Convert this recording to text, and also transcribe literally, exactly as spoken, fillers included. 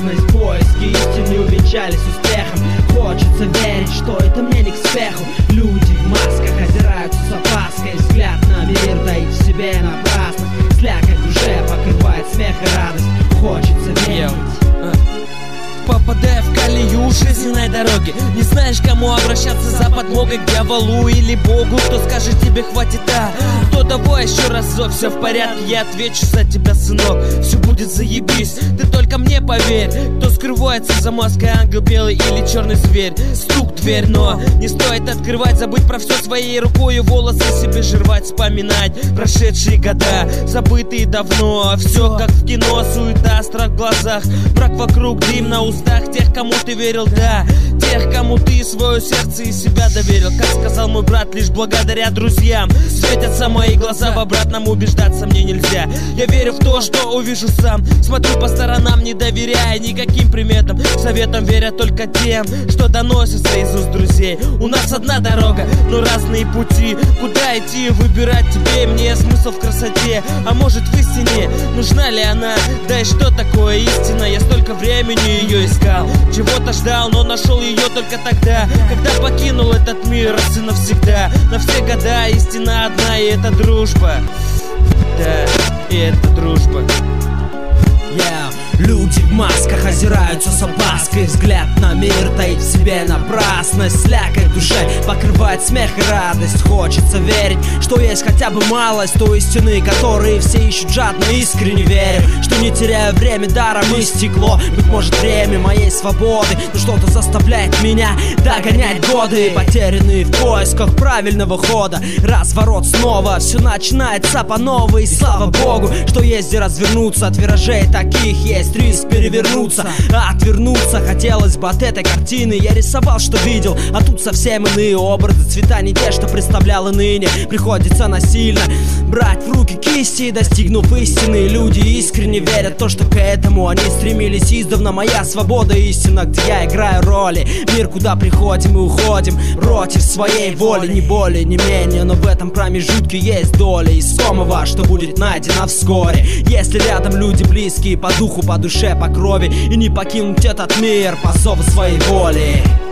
напрасность. Поиски истины увенчались успехом. Хочется верить, что это мне не к спеху. Люди в масках озираются с опаской. Взгляд на мир таит в себе напрасно. Слякоть в душе покрывает смех и радость. Хочется верить. Попадая в колею жизненной дороги, не знаешь, кому обращаться за подмогой, к дьяволу или Богу. Кто скажет тебе хватит, а кто давай еще разок, все в порядке, я отвечу за тебя, сынок. Все будет заебись, ты только мне поверь. Кто скрывается за маской, ангел белый или черный зверь. Стук в дверь, но не стоит открывать. Забыть про все своей рукой, волосы себе жевать, вспоминать прошедшие года, забытые давно. Все как в кино, суета, страх в глазах, мрак вокруг, дым на устах тех, кому ты верил, да, тех, кому ты свое сердце и себя доверил. Как сказал мой брат, лишь благодаря друзьям светятся мои глаза, в обратном убеждаться мне нельзя. Я верю в то, что увижу сам, смотрю по сторонам, не доверяя никаким приметам, советам веря только тем, что доносится из уст друзей. У нас одна дорога, но разные пути. Куда идти, выбирать тебе, мне смысл в красоте, а может в истине, нужна ли она? Да и что такое истина? Я столько времени ее искал, чего-то ждал, но нашел ее только тогда, когда покинул этот мир раз и навсегда. На все года истина одна, и это дружба. Да, и это дружба. Yeah. Люди в масках озираются с опаской. Взгляд на мир таит в себе напрасность. Слякоть в душе покрывает смех и радость. Хочется верить, что есть хотя бы малость той истины, которые все ищут жадно, искренне верю, что не теряя время даром истекло. Быть может время моей свободы, но что-то заставляет меня догонять годы, потерянные в поисках правильного хода. Разворот снова, все начинается по новой. И слава Богу, что есть где развернуться от виражей таких. Есть риск перевернуться, а отвернуться хотелось бы от этой картины. Я рисовал, что видел, а тут совсем иные образы. Цвета не те, что представлял и ныне. Приходится насильно брать в руки кисти, достигнув истины. Люди искренне верят в то, что к этому они стремились издавна. Моя свобода истина, где я играю роли. Мир, куда приходим и уходим против своей воли. Не более, не менее, но в этом промежутке есть доля искомого, что будет найдено вскоре. Если рядом люди близкие по духу, по душе, по крови, и не покинуть этот мир по зову своей воли.